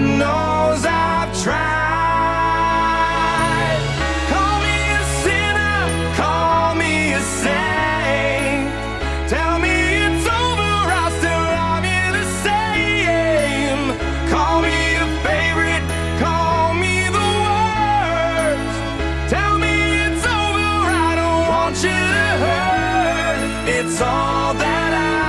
knows I've tried. Call me a sinner, call me a saint. Tell me it's over, I'll still love you the same. Call me a favorite, call me the worst. Tell me it's over, I don't want you to hurt. It's all that I